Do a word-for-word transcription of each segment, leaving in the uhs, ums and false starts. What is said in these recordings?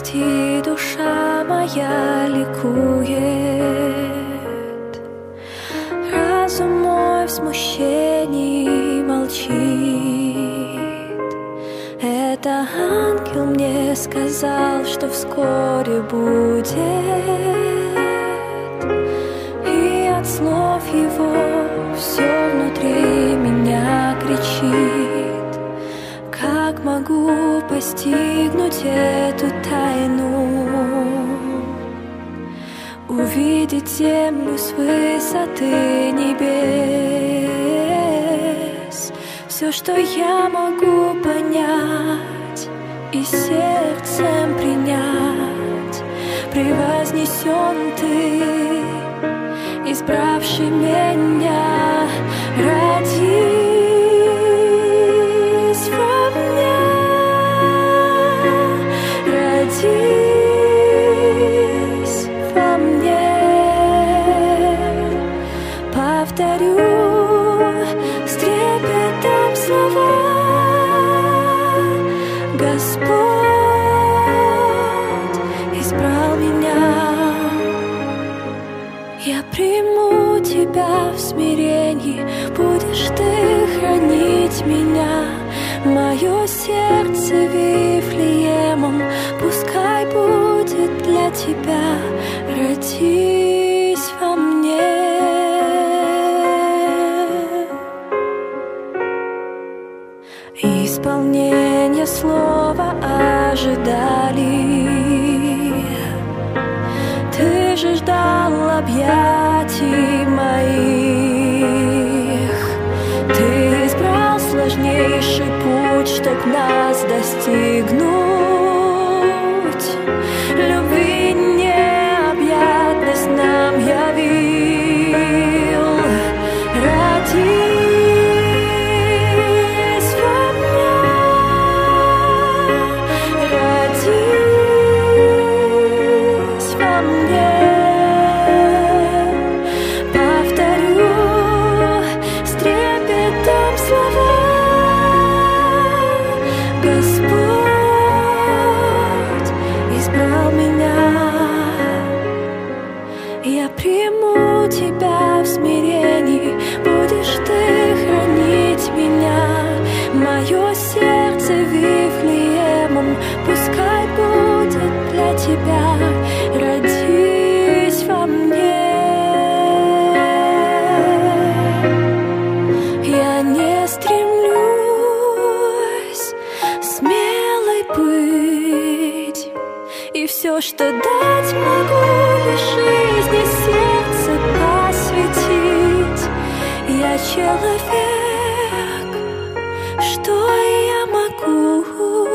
радости душа моя ликует. Разум мой в смущении молчит. Это ангел мне сказал, что вскоре будет, и от слов его все внутри меня кричит. Как могу постигнуть эту тайну, увидеть землю с высоты небес? Все, что я могу понять и сердцем принять, превознесен Ты, избравший меня. Родись во мне, родись во мне. Повторю с трепетом слова: Господь избрал меня. Я приму Тебя в смирении, будешь Ты хранить меня. Мое сердце Вифлеемом пускай будет для Тебя. Родись во мне. Исполнение слова ожидали, Ты же ждал объятий моих. Ты избрал сложнейший путь, чтоб нас достигнуть. Любви необъятность нам явил. Родись во мне, родись во мне. Повторю с трепетом слова: Господь избрал меня. Я приму Тебя в смирении, будешь Ты хранить меня. Мое сердце Вифлеемом пускай будет для Тебя. Родись во мне. Я не стремлюсь смелой быть, и все, что дать могу, лишь жизни сердце посвятить. Я человек, что я могу?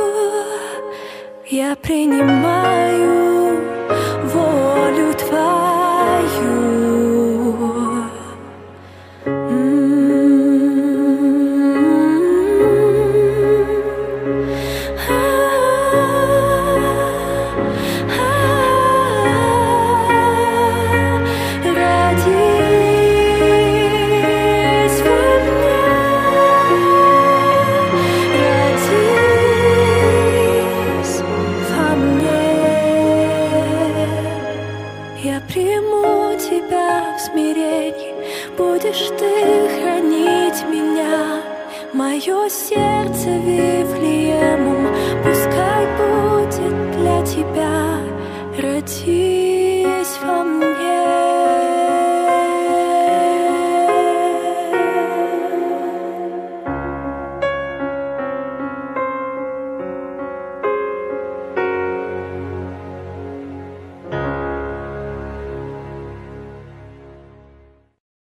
Я принимаю волю Твою. Я приму Тебя в смирении, будешь Ты хранить меня. Мое сердце Вифлеем